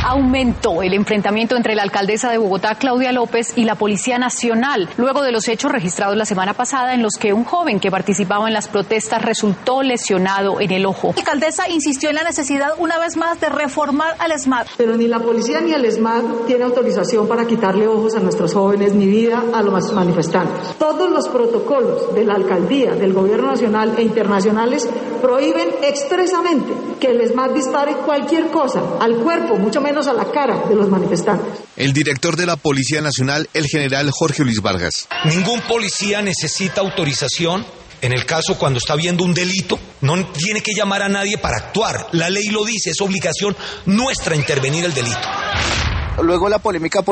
Aumentó el enfrentamiento entre la alcaldesa de Bogotá, Claudia López, y la Policía Nacional, luego de los hechos registrados la semana pasada en los que un joven que participaba en las protestas resultó lesionado en el ojo. La alcaldesa insistió en la necesidad una vez más de reformar al ESMAD. Pero ni la policía ni el ESMAD tiene autorización para quitarle ojos a nuestros jóvenes ni vida a los manifestantes. Todos los protocolos de la alcaldía, del gobierno nacional e internacionales prohíben expresamente que el ESMAD dispare cualquier cosa al cuerpo, mucho menos a la cara de los manifestantes. El director de la Policía Nacional, el general Jorge Luis Vargas. Ningún policía necesita autorización. En el caso cuando está viendo un delito, no tiene que llamar a nadie para actuar. La ley lo dice, es obligación nuestra intervenir el delito. Luego la polémica por